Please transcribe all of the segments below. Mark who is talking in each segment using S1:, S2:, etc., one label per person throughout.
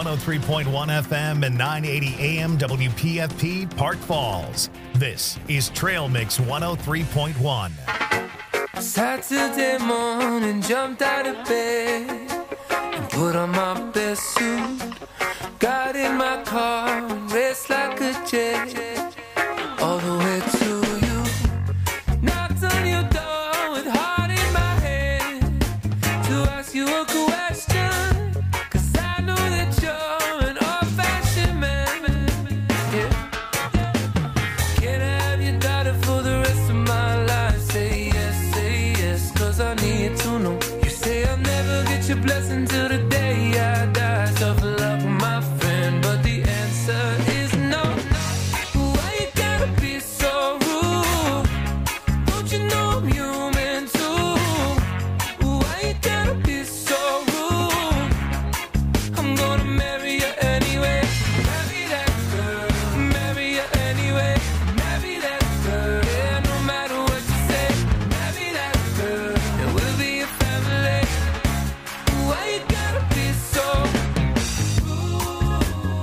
S1: 103.1 FM and 980 AM WPFP Park Falls. This is Trail Mix 103.1.
S2: Saturday morning, jumped out of bed and put on my best suit. Got in my car and raced like a jet all the way to you. Knocked on your door with heart in my hand to ask you a question, 'cause I know that you're an old-fashioned man. Yeah. Can I have your daughter for the rest of my life? Say yes, 'cause I need to know. You say I'll never get your blessing till the day I die. Tough luck, my friend, but the answer is no. Why you gotta be so rude? Don't you know I'm human too? Why you gotta be so rude? I'm gonna marry you anyway. Marry that girl. Marry you anyway. Marry that girl. Yeah, no matter what you say. Marry that girl. And we'll be a family. Why you gotta be so rude?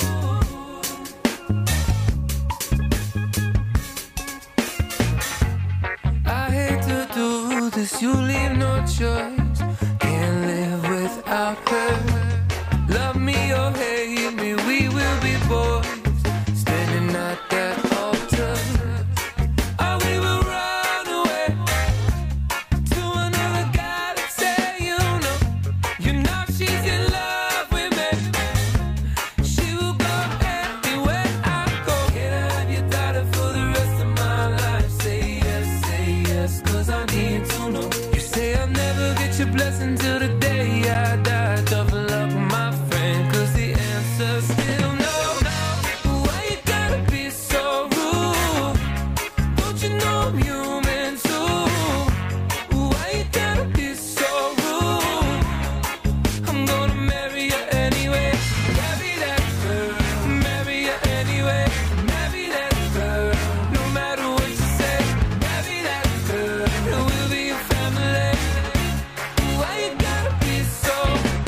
S2: I hate to do this, you leave no choice. Can't live without her. Love me or hate me, we will be boys. Standing at that altar. Or we will run away to another guy that say you know she's in love with me. She will go anywhere I go. Can I have your daughter for the rest of my life? Say yes, 'cause I need to know. You say I'll never get your blessing till the day I die. Tough luck, my friend, 'cause the answer's still no. Why you gotta be so rude? Don't you know I'm human too? Why you gotta be so rude? I'm gonna marry you anyway. Marry that girl. Marry you anyway. Marry that girl. No matter what you say. Marry that girl. And we'll be a family. Why you gotta be so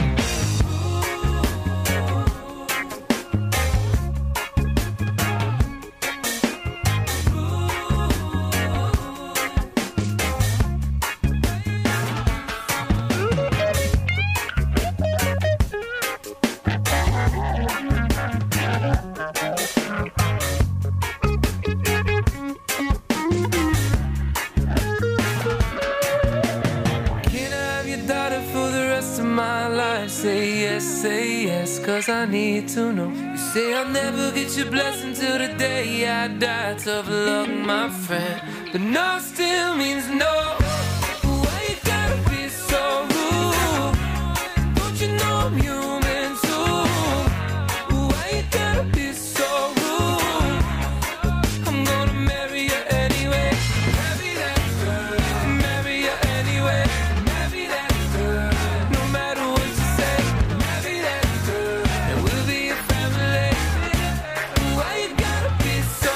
S2: Can I have your daughter for the rest of my life? Say yes, 'cause I need to know. You say I'll never get your blessing till the day I die. Tough luck, my friend, but no still means no. Why you gotta be so rude? Don't you know I'm human too? Why you gotta be so rude? I'm gonna marry you anyway. Marry that girl. Marry you anyway. Marry that girl. No matter what you say. Marry that girl. And we'll be a family. Why you gotta be so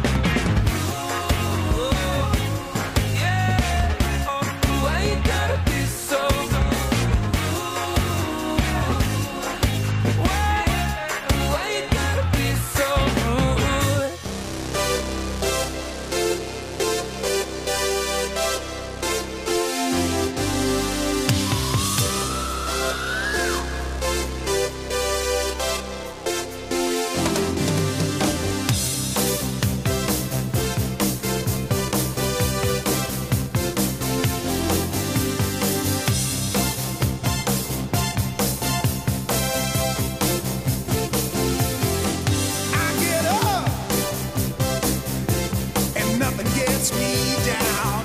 S2: rude? Yeah. Why you gotta be so rude? Why you gotta be so rude?
S3: I get up and nothing gets me down.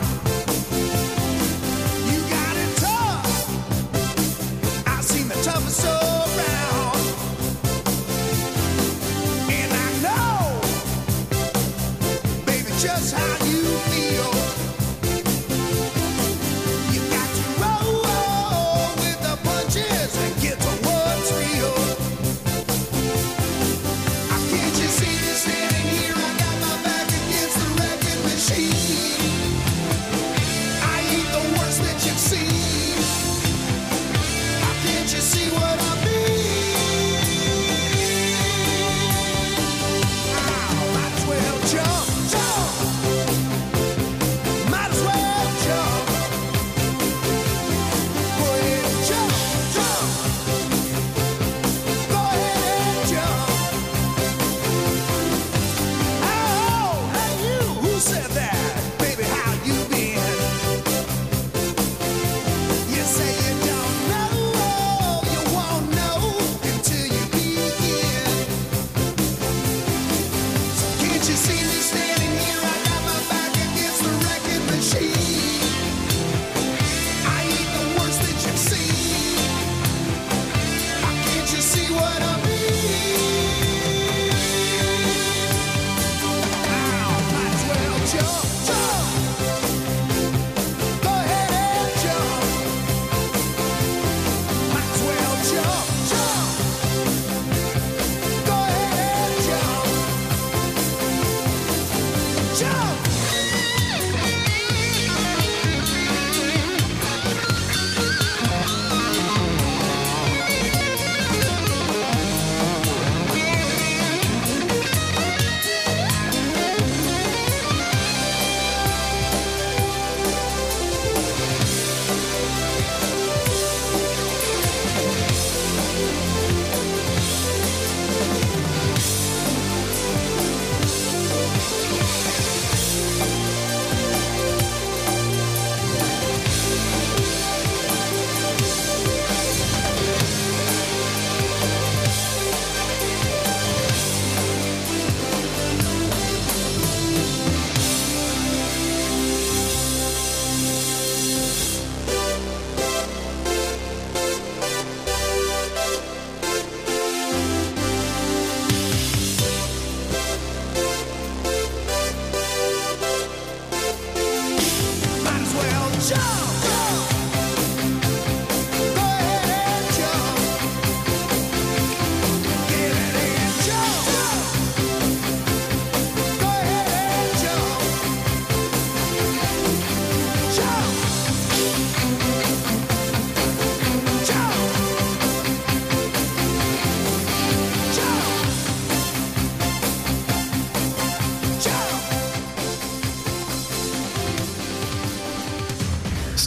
S3: You got it tough. I've seen the toughest around. And I know, baby, just how you feel. You got to roll with the punches and get to what's real. Can't you see me standing here? I got my back against the wrecking machine. I ain't the worst that you've seen. Can't you see what I mean?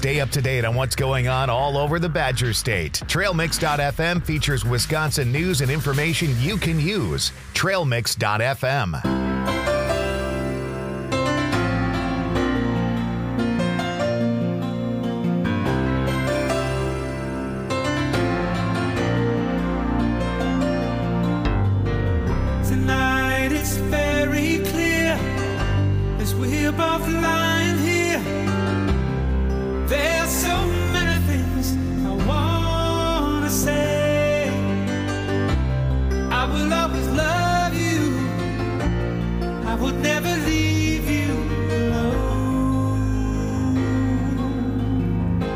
S1: Stay up to date on what's going on all over the Badger State. TrailMix.fm features Wisconsin news and information you can use. TrailMix.fm.
S4: Tonight it's very clear as we're both lying here. There's so many things I wanna say. I will always love you. I would never leave you alone.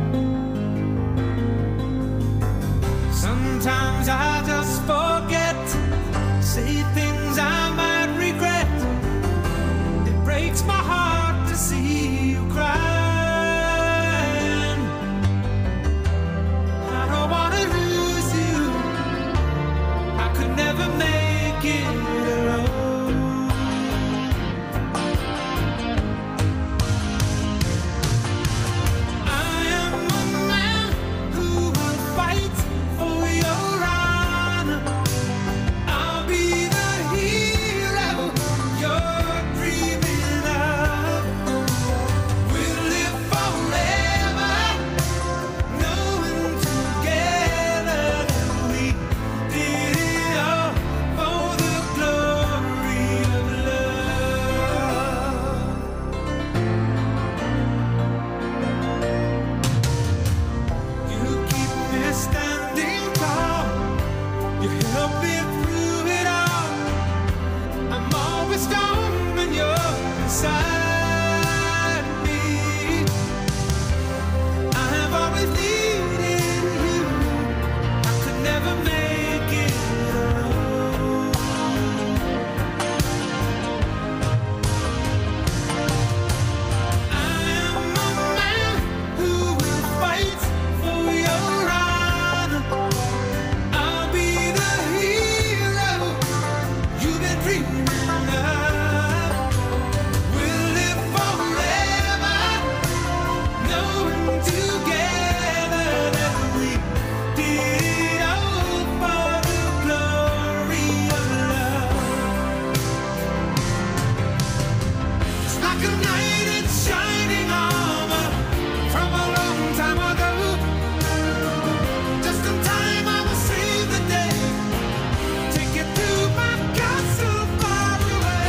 S4: Sometimes I just forget, say things I might regret. It breaks my heart to see you crying. I don't wanna lose you. I could never make it alone. I am a man who will fight for your honor. I'll be the hero you're dreaming of. We'll live forever, knowing together that we did it all for the glory of love. You keep me standing tall. You help me through it all. I'm always strong when you're beside me. I have always needed you. I could never make it alone. I am a man who will fight for your honor. I'll be the hero you've been dreaming of. We'll live forever, knowing together that we did it all for the glory of love. It's like a knight in shining armor from a long time ago. Just in time I will save the day. Take you to my castle far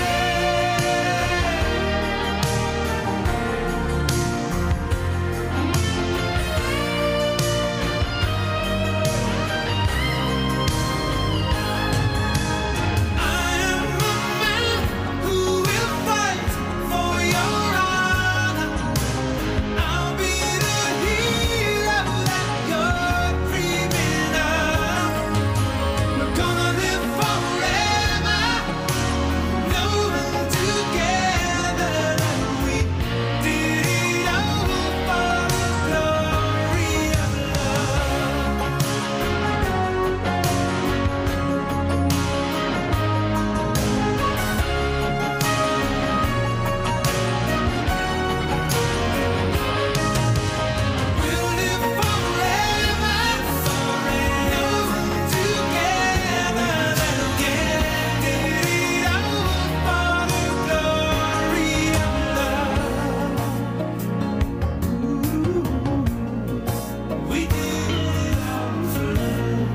S4: I am a man who will fight for your honor. I'll be the hero that you're dreaming of. We're gonna live forever, knowing together that we did it all for the glory of We'll live forever, knowing together that we did it all for the glory of love. We did it all for love.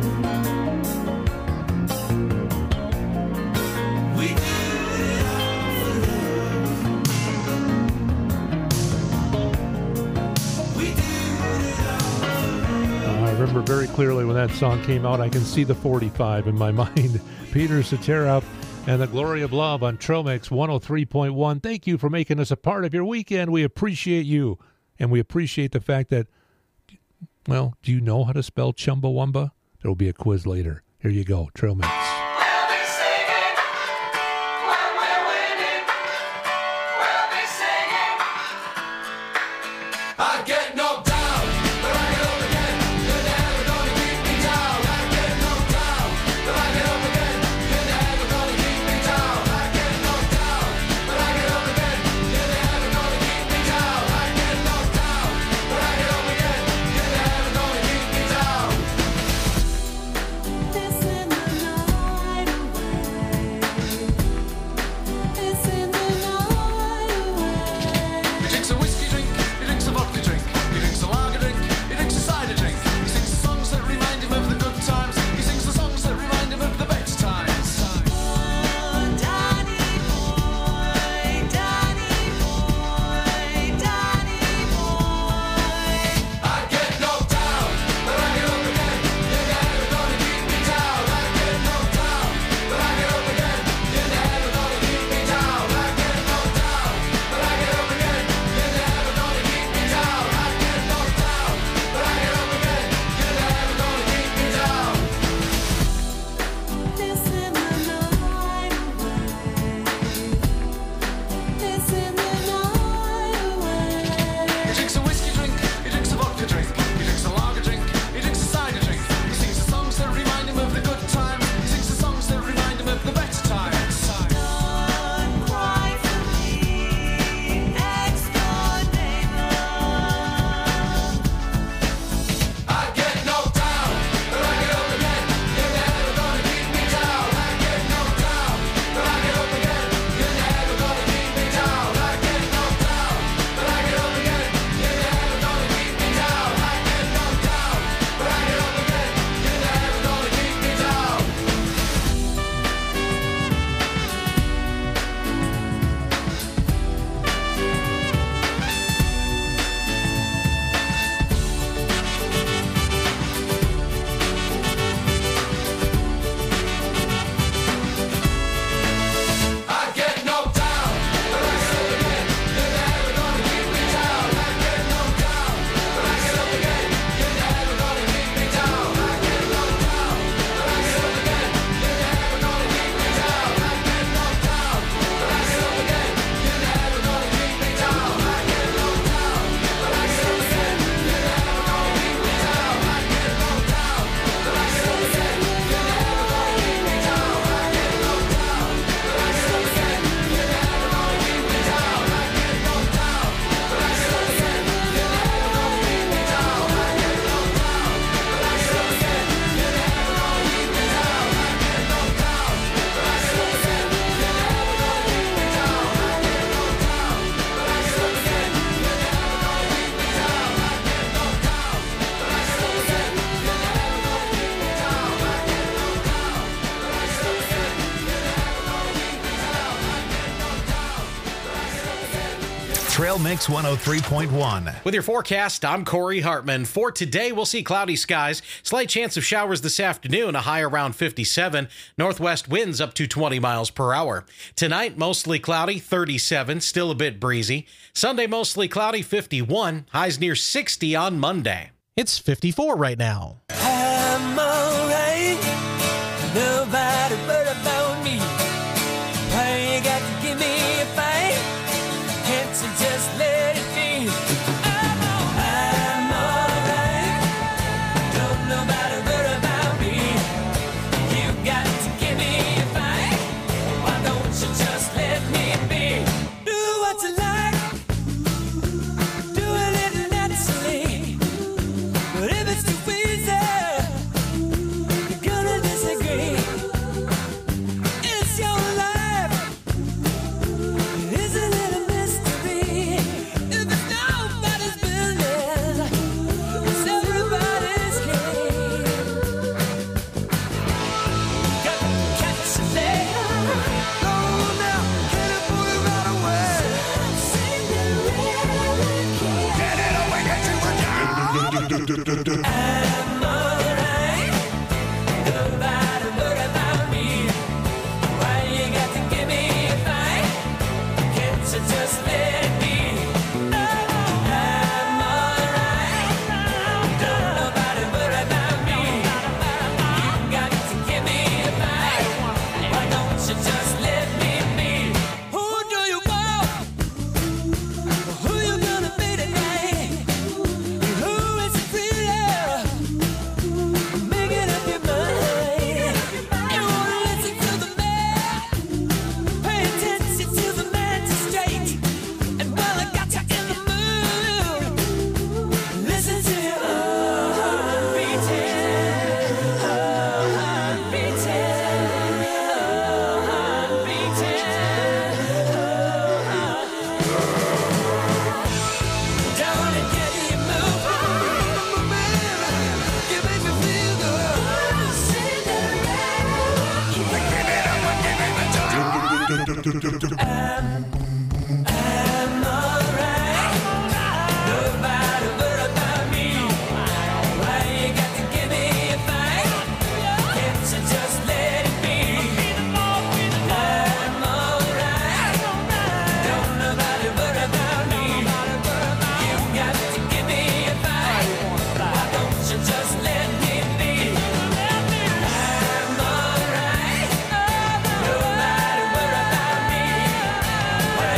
S4: We did it all for love. We did it all for love.
S5: I remember very clearly when that song came out. I can see the 45 in my mind. Peter Cetera and the Glory of Love on Trail Mix 103.1. Thank you for making us a part of your weekend. We appreciate you. And we appreciate the fact that, well, do you know how to spell Chumbawamba? There will be a quiz later. Here you go, Trail Mix.
S3: We'll be singing when we're winning. We'll be singing. I get knocked down, but I get up again. You're never gonna keep me down. I get knocked down, but I get up again. You're never gonna keep me down. I get knocked down, but I get up again. You're never gonna keep me down. I get knocked down, but I
S1: Trail Mix 103.1.
S6: With your forecast, I'm Corey Hartman. For today, we'll see cloudy skies, slight chance of showers this afternoon, a high around 57, northwest winds up to 20 miles per hour. Tonight, mostly cloudy, 37, still a bit breezy. Sunday, mostly cloudy, 51, highs near 60 on Monday.
S7: It's 54 right now.
S2: I'm alright. Nobody but about me. Why you got to give me a fight? Can't you just let it be? I'm alright. Don't nobody but about me. You got to give me a fight. Why don't you just let me be? Do what you like. Do it naturally. But if it's too easy, you're gonna disagree. It's your life. Isn't it a mystery? If it's nobody's business, it's everybody's game. Got to catch a leg. Go now, get it, put it right away. Get it away, get you down. I'm alright. Nobody worry about me. Why you got to give me a fight? Can't you just let it be? I'm alright. Don't nobody worry about me. You got to give me a fight. Why don't you just let me be? Who do you want? Who you gonna be tonight? Who is it really? Making up your mind. You wanna listen to the man? Pay attention to the magistrate. And while I got you in the mood, listen to your heart beating, heart beating, heart beating. Don't it get you moving? You make me feel good. I'm alright. Nobody worry about me. Why you got to give me a fight? Can't you just let it be? I'm alright. Don't nobody worry about me. You got to give me a fight. Why don't you just let me be? I'm alright. Nobody worry about me. Why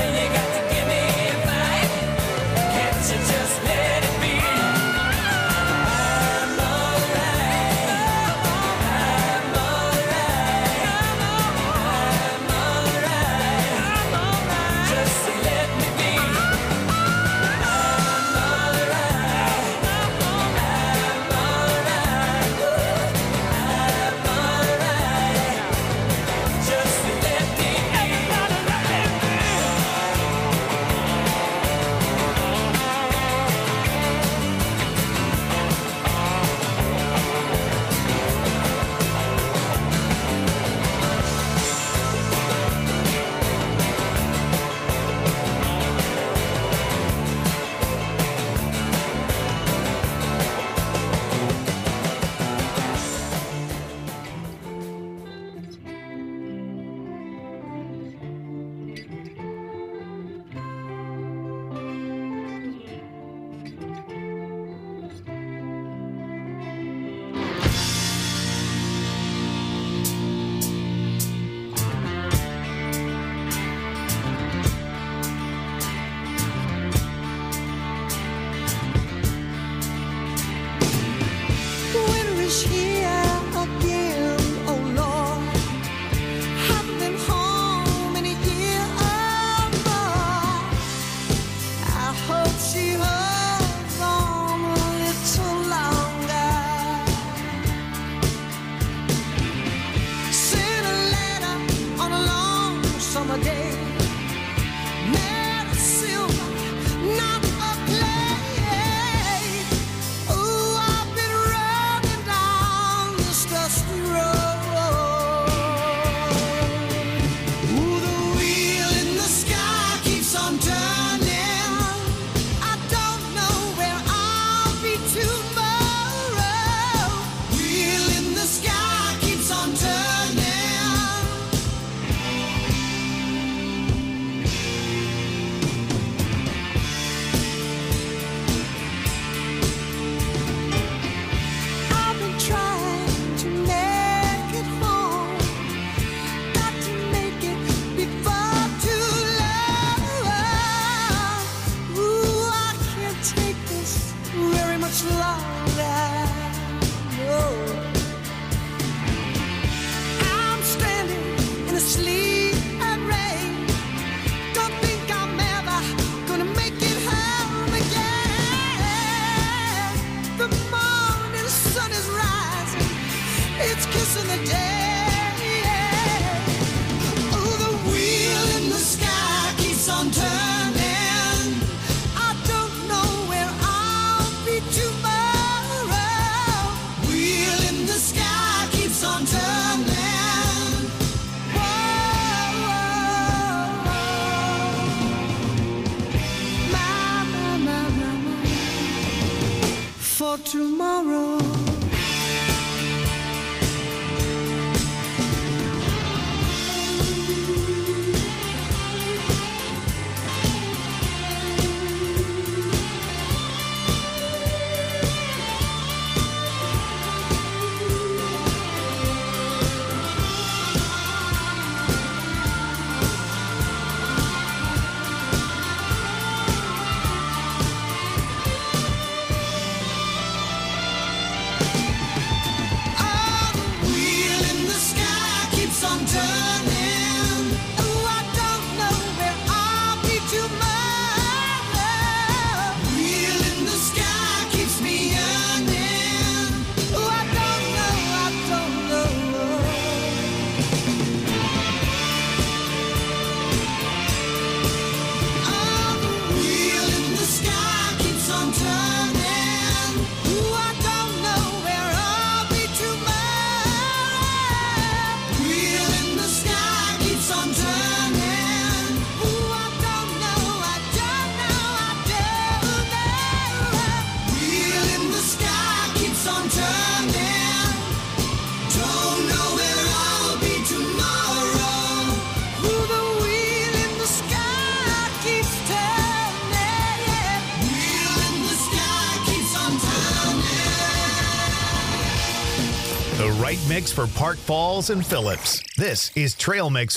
S1: mix for Park Falls and Phillips. This is Trail Mix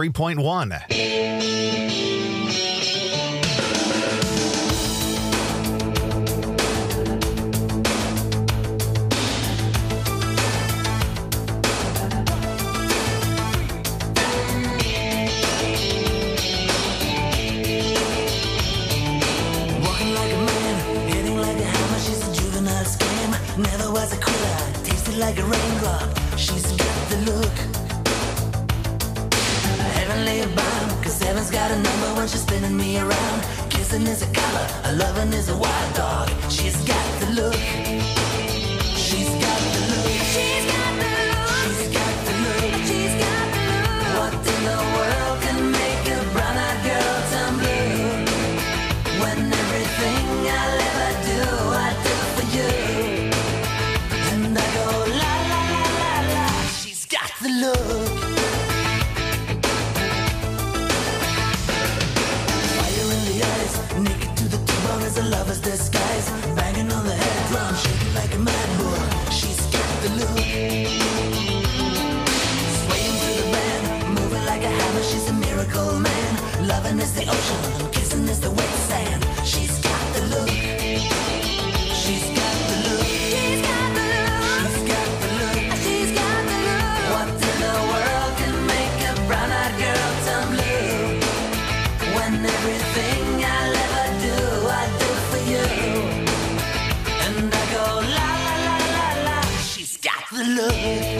S1: 103.1.
S8: Walking like a man, hitting like a hammer. She's a juvenile scam. Never was a quitter, tasted like a raindrop. She's got the look. Heavenly bound, cause heaven's got a number when she's spinning me around. Kissing is a color, a loving is a wild dog. She's got the look. She's got the look. She's got the look. She's got the look. She's got the look. What in the world can make a brown-eyed girl turn blue? When everything I'll ever do, I do for you. And I go la la la la la. She's got the look. Fire in the eyes, naked to the bone as a lover's disguise. Banging on the head drum, shaking like a mad bull. She's got the look. Swaying through the band, moving like a hammer. She's a miracle man. Loving is the ocean, kissing is the wet sand. She's got the look. She's got the look. She's got the look. She's got the look. She's got the look. What in the world can make a brown-eyed girl turn blue? When everything I'll ever do, I do for you. And I go la la la la la. She's got the look.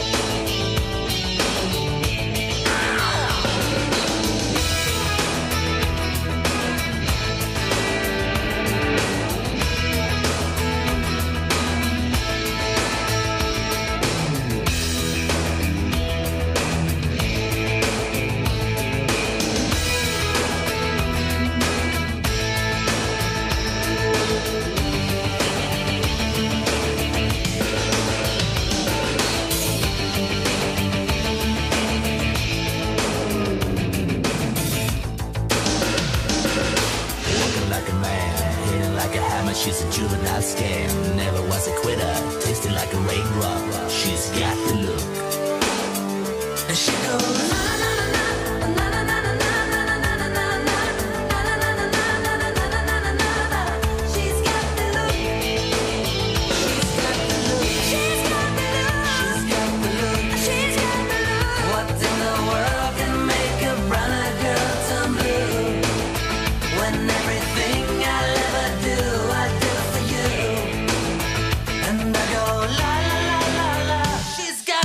S8: Walking like a man, hitting like a hammer. She's a juvenile scam. Never was a quitter, tasting like a raindrop. She's got the look. And she goes na na na na na na na na na na na na na. She's got the look. She's got the look. She's got the look. She's got the look. She's got the look. What in the world can make a brown-eyed girl turn blue? When everything I'll ever do, I do for you. And I go la la la la la. She's got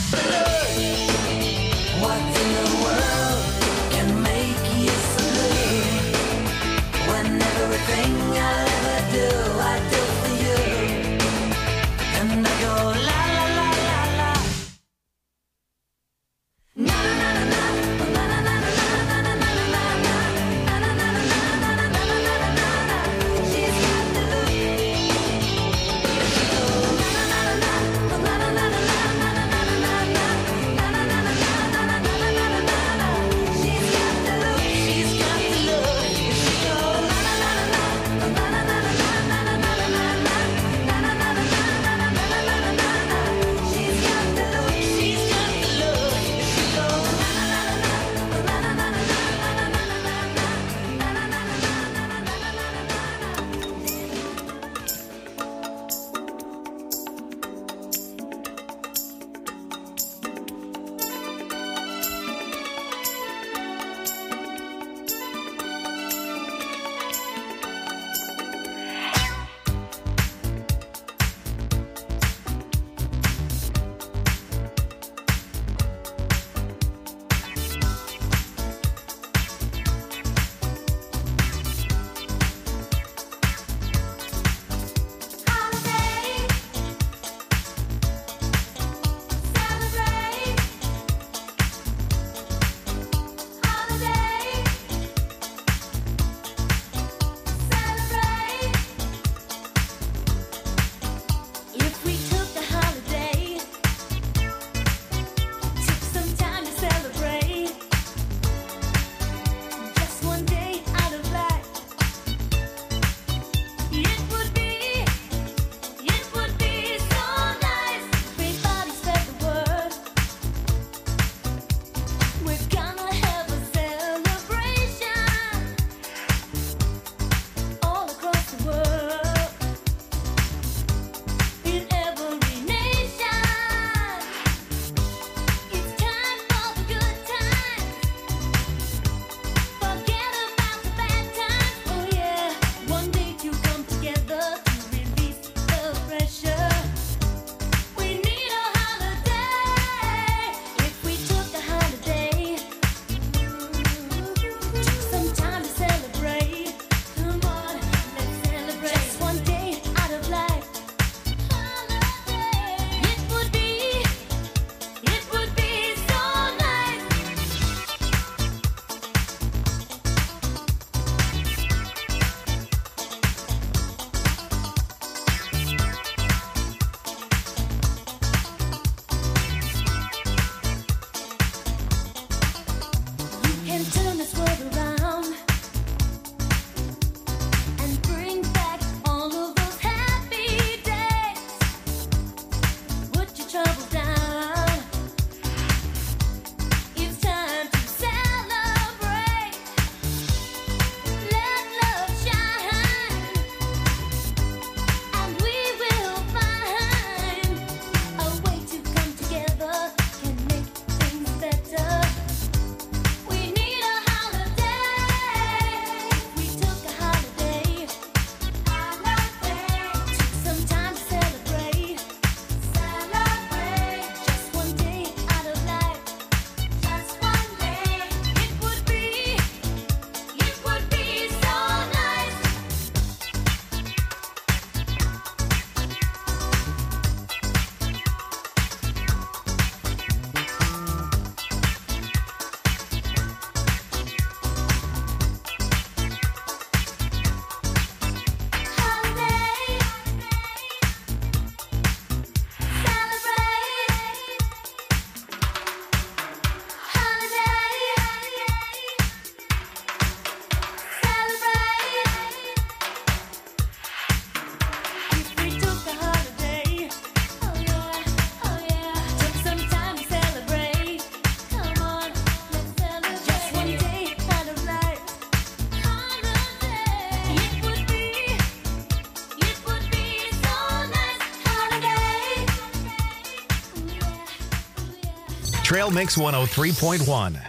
S1: Trail Mix 103.1.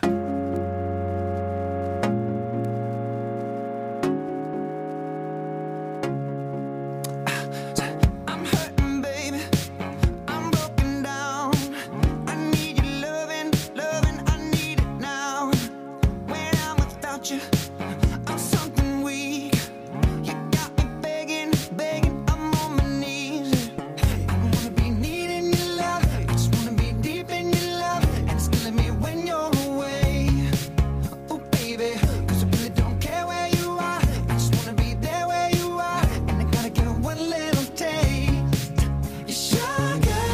S3: I'm hurting, baby. I'm broken down. I need your loving, I need it now. When I'm without you, I'm something weak. You got me begging, I'm on my knees. I don't wanna be needing your love. I just wanna be deep in your love. And it's killing me when you're away. Oh, baby, 'cause I really don't care where you are. I just wanna be there where you are. And I gotta get one little taste. Your sugar,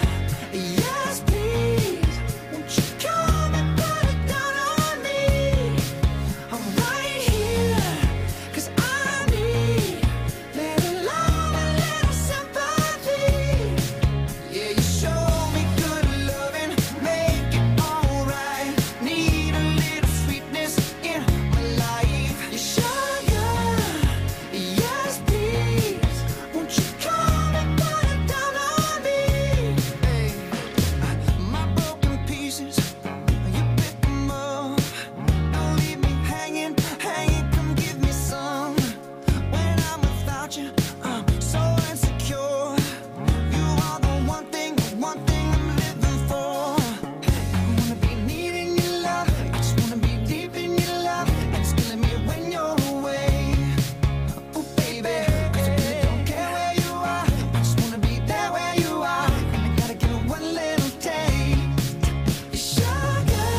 S3: yes please. Won't you come and put it down on me? I'm right here, 'cause I need little love and little sympathy. Yeah, you show me good loving, make it alright. Need a little sweetness in my life. Your sugar, yes please. Won't you come and put it down on me? Hey, my broken pieces, you pick them up. Don't leave me hanging, come give me some. When I'm without you, I'm so insecure. You are the one thing I'm living for. I don't wanna be needing your love. I just wanna be deep in your love. And it's killing me when you're away. Oh, baby, 'cause I really don't care where you are. I just wanna be there where you are. And I gotta get one little taste. Your sugar,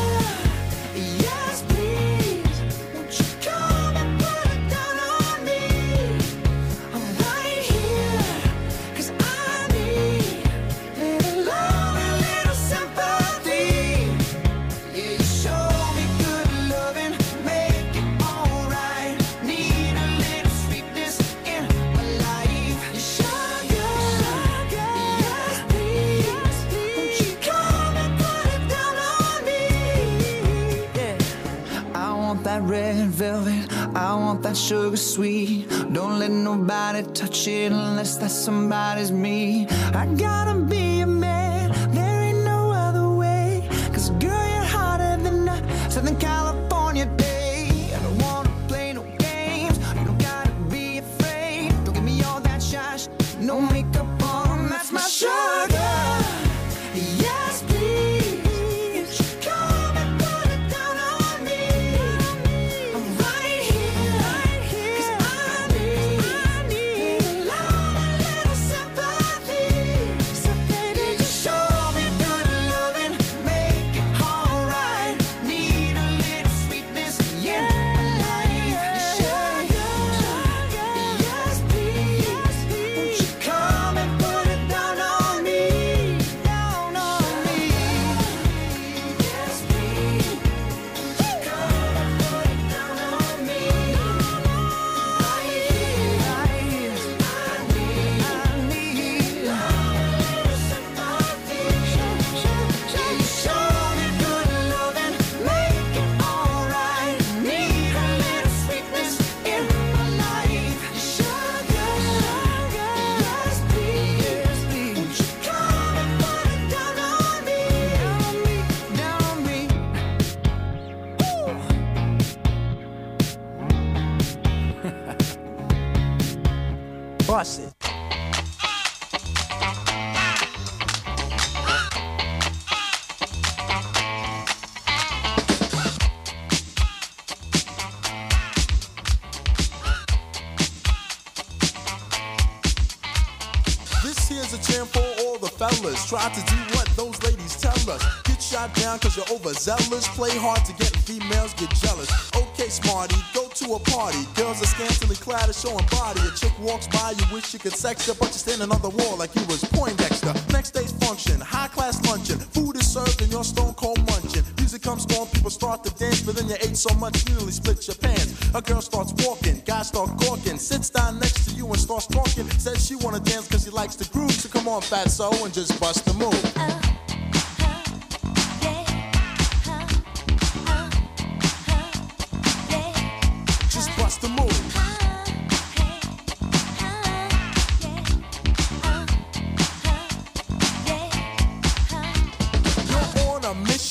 S3: yes please. Won't you come and put it down on me? I'm right here, 'cause I need little love and little sympathy. Yeah, you show me good loving, make it alright. Need a little sweetness in my life. Your sugar, yes please. Won't you come and put it down on me? Yeah. I want that red velvet, I want that sugar sweet. Don't let nobody touch it unless that somebody's me. I gotta be a man, there ain't no other way. 'Cause girl, you're hotter than a Southern California day. I don't wanna play no games, you don't gotta be afraid. Don't give me all that shy no makeup on, that's my sugar. Yes please, come and put it down on me. I'm right here, 'cause I need little love and little sympathy. So baby, just show me good loving, make it alright. Need a little sweetness in my life. Sugar, yes please. Won't you come and put it down on me? Down on me. Yes please. Come and put it down on me. Right here, I need love and little sympathy. You show me good loving, make it alright. Need a little sweetness in my life. Sugar, yes please. Won't you come and put it down on me? Down on me. Bust it.
S9: This here's a jam for all the fellas. Try to do what those ladies tell us. Get shot down cause you're overzealous. Play hard to get, and females get jealous. Okay, smarty, go to a party. Girls are scantily clad and showing body. A chick walks by, you wish you could sex her, but you're standing on the wall like you was Poindexter. Next day's function, high class luncheon. Food is served and you're stone cold munching. Music comes on, people start to dance, but then you ate so much you nearly split your pants. A girl starts walking, guys start gawking. Sits down next to you and starts talking. Says she wanna dance cause she likes the groove. So come on, fatso, and just bust the move. Just bust the move. You're on a mission.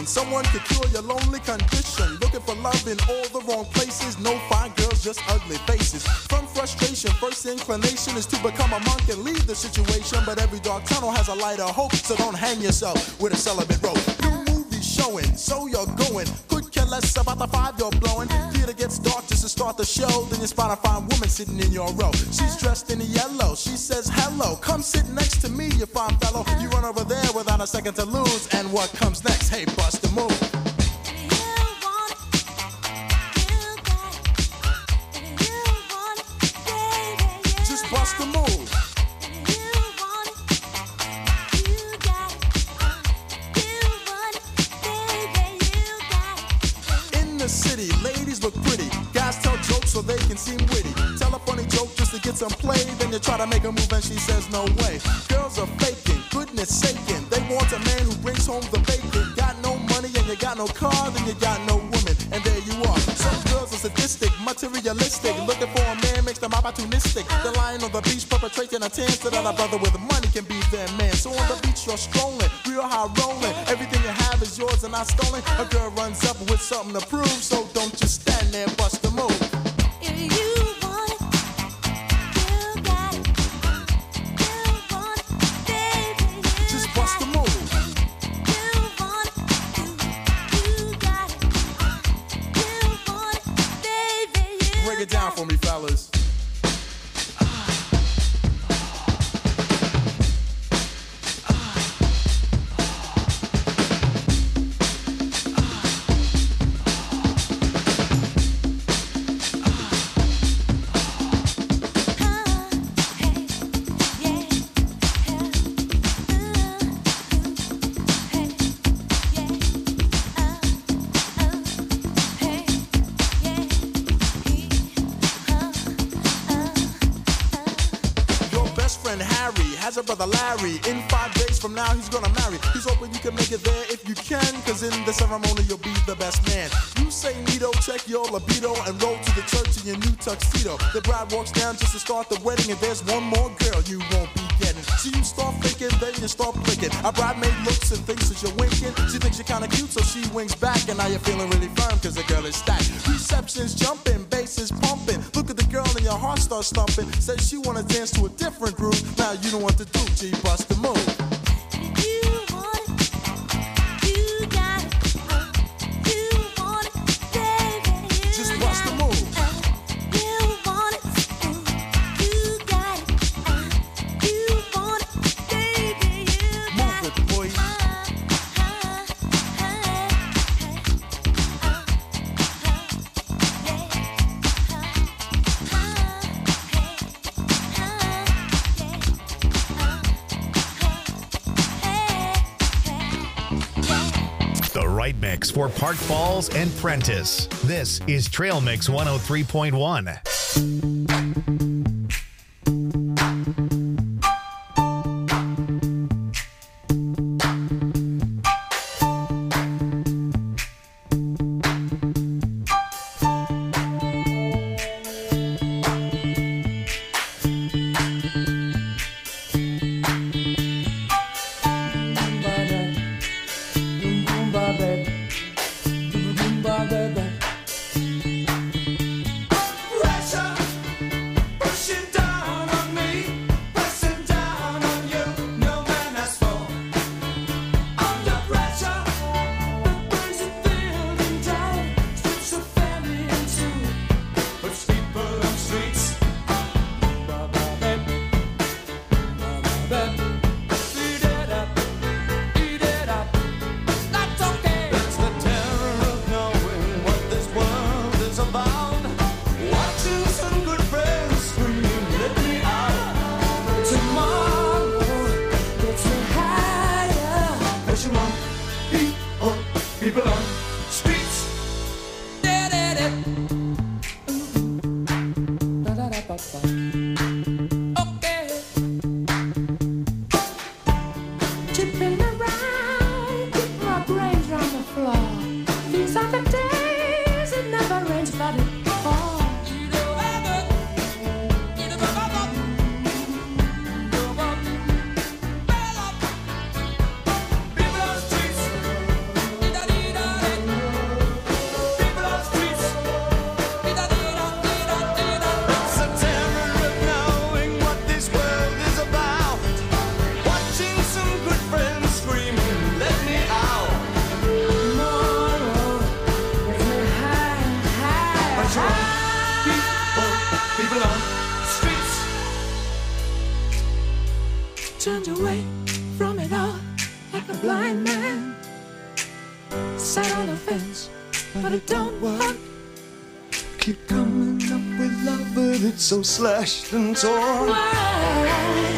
S9: knowing someone could cure your lonely condition. Looking for love in all the wrong places. No fine girls, just ugly faces. From frustration, first inclination is to become a monk and leave the situation. But every dark tunnel has a light of hope, so don't hang yourself with a celibate rope. New movies showing, so you're going. Could care less about the 5 you're blowing. Theater gets dark just to start the show. Then you spot a fine woman sitting in your row. She's dressed in yellow. She says hello. Come sit next to me, you fine fellow. You run over there without a second to lose. And what comes next? Hey, bust a move. Just bust a move. In the city, ladies look pretty. Guys tell jokes so they can seem witty. Tell a funny joke just to get some play. Then you try to make a move and she says no way. Girls are faking, goodness saking. They want a man who brings home the bacon. Got no money and you got no car, then you got no woman. And there you are. Some girls are sadistic, materialistic. Looking for a man makes them opportunistic. They're lying on the beach perpetrating a tan so that a brother with money can be their man. So on the beach you're strolling, real high rolling. Everything you have is yours and not stolen. A girl runs up with something to prove, so don't just stand there, bust the move. Just bust the move. Break it down for me, fellas. Has a brother Larry. In 5 days from now he's gonna marry. He's hoping you can make it there if you can, cause in the ceremony you'll be the best man. You say neato, check your libido, and roll to the church in your new tuxedo. The bride walks down just to start the wedding, and there's one more girl you won't be getting. So you start thinking, then you start blinking. A bridemaid looks and thinks that you're winking. She thinks you're kinda cute, so she winks back, and now you're feeling really firm cause the girl is stacked. Reception's jumping, bass is pumping. Look at the girl and your heart starts thumping. Says she wanna dance to a different groove. Now you know what to do, G, bust the move. Just bust the move. Move it, boy.
S1: Right mix for Park Falls and Prentice. This is Trail Mix 103.1.
S3: Pressure.
S2: turned away from it all like a blind man. Sat on the fence, but it don't work.
S3: Keep coming up with love, but it's so slashed and torn.
S2: Why?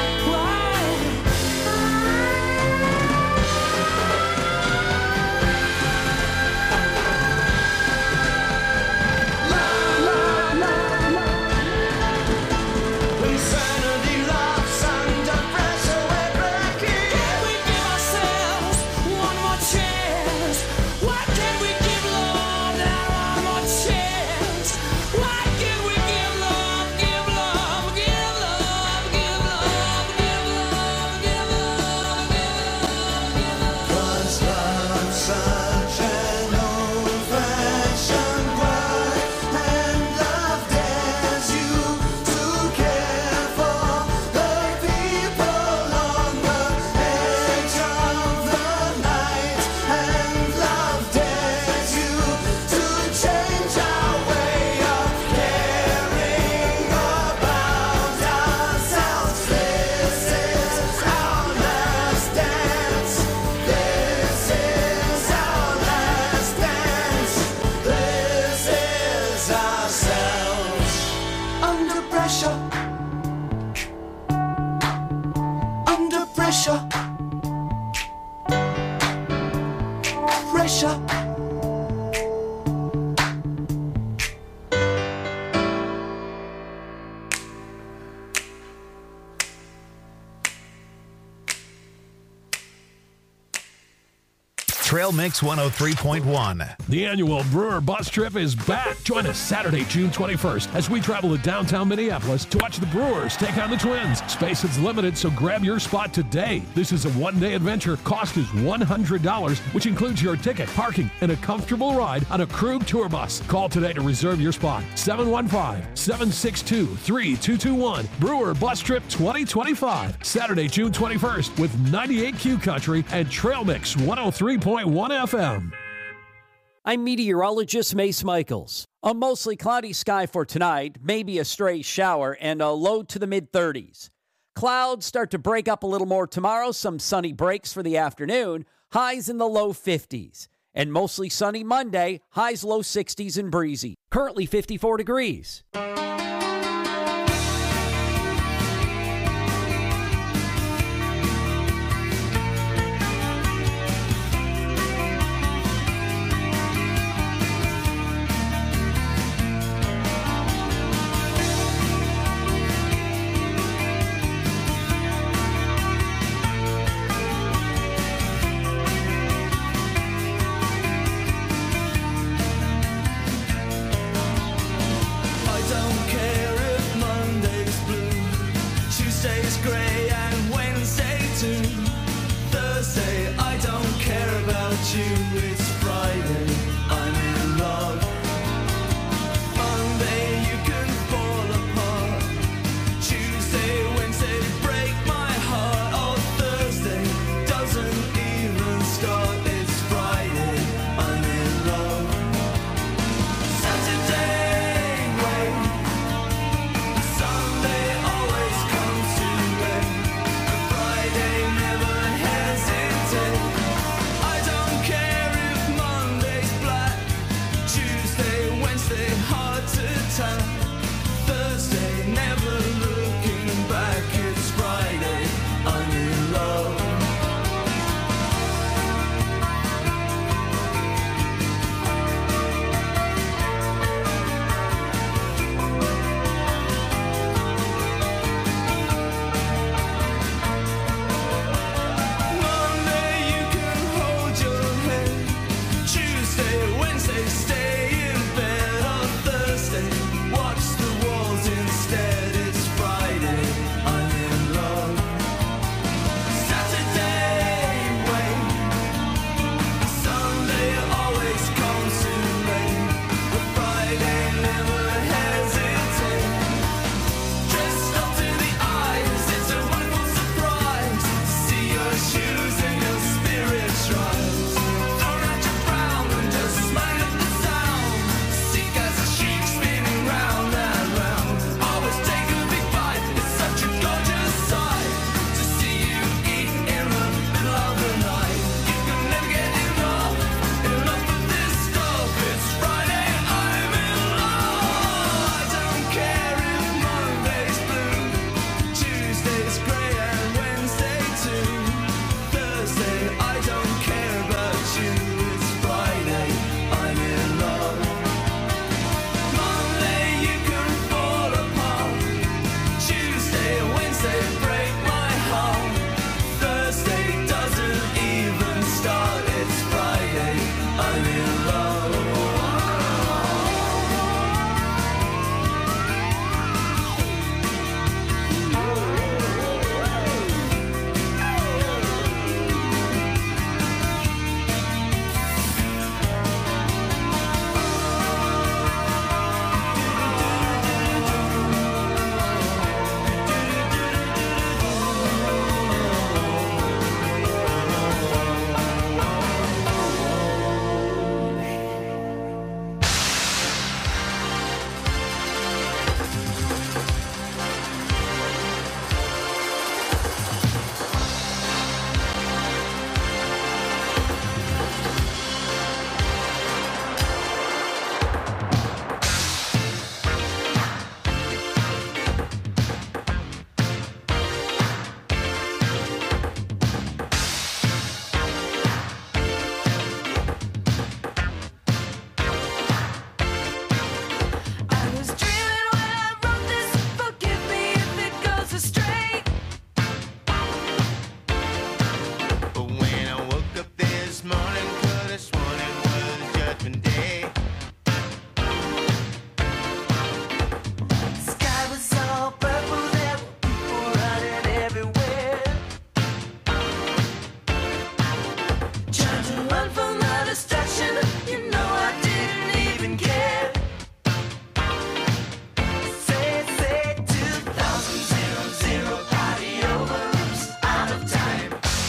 S1: Trail Mix 103.1.
S10: The annual Brewer Bus Trip is back. Join us Saturday, June 21st, as we travel to downtown Minneapolis to watch the Brewers take on the Twins. Space is limited, so grab your spot today. This is a one-day adventure. Cost is $100, which includes your ticket, parking, and a comfortable ride on a Krug tour bus. Call today to reserve your spot. 715-762-3221. Brewer Bus Trip 2025. Saturday, June 21st, with 98Q Country and Trail Mix 103.1 FM.
S11: I'm meteorologist Mace Michaels. A mostly cloudy sky for tonight, maybe a stray shower, and a low to the mid-30s. Clouds start to break up a little more tomorrow, some sunny breaks for the afternoon, highs in the low 50s. And mostly sunny Monday, highs low 60s and breezy. Currently 54 degrees.
S3: I don't
S8: Sky was all purple, there were people running everywhere, trying to run from the destruction. You know I didn't even care. Say 2000 party over, oops, out of time.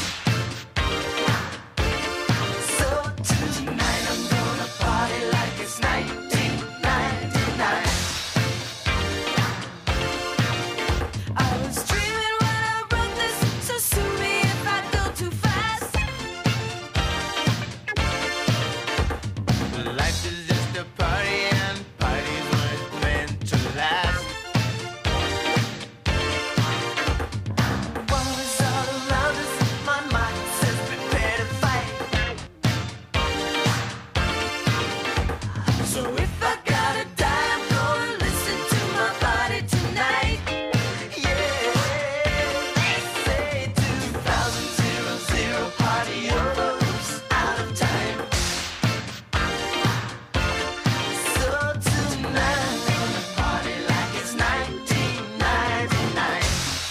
S8: So tonight I'm gonna party like it's 1999. I was dreaming when I wrote this, so sue me if I go too fast.
S3: Life is just a party and parties weren't meant to last.
S8: War is all around us, my mind says prepare to fight. So if I gotta die, I'm gonna listen to my body tonight. Yeah, they say 2000 party over, oops, out of time. So tonight I'm gonna party like it's 1999.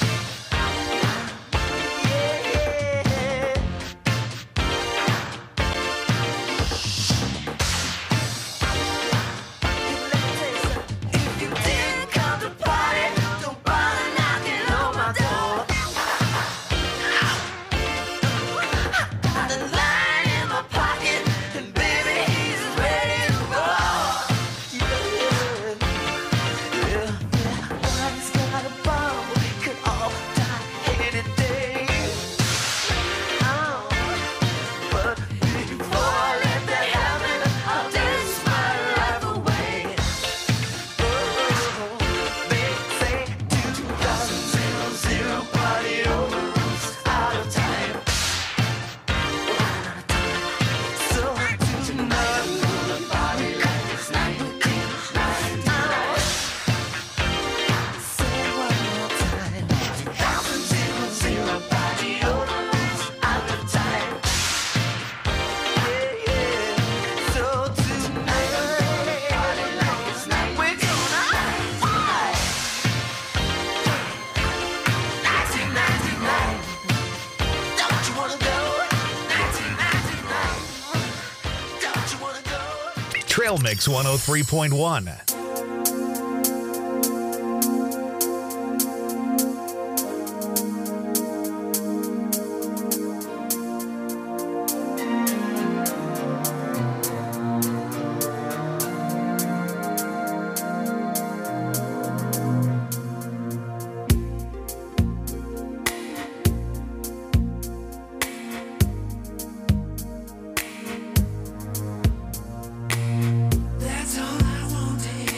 S8: If you didn't come to party, don't bother knocking on my door. Got the line in my pocket, and baby, he's ready to roll. Yeah. Boys got a bomb, we could all die any day. But before I let that happen, I'll dance my life away. They say 2000 party over, oops, out of time. So tonight I'm gonna party like it's 1999. Say it one more time. 2000 party over, oops, out of time. So tonight I'm gonna party like it's 1999. We're gonna party. 1999. Don't you wanna go? 1999. Don't you wanna go?
S1: Trail Mix 103.1.
S8: That's all I wanted.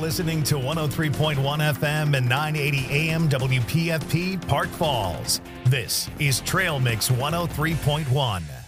S1: listening to 103.1 FM and 980 AM WPFP Park Falls. This is Trail Mix 103.1.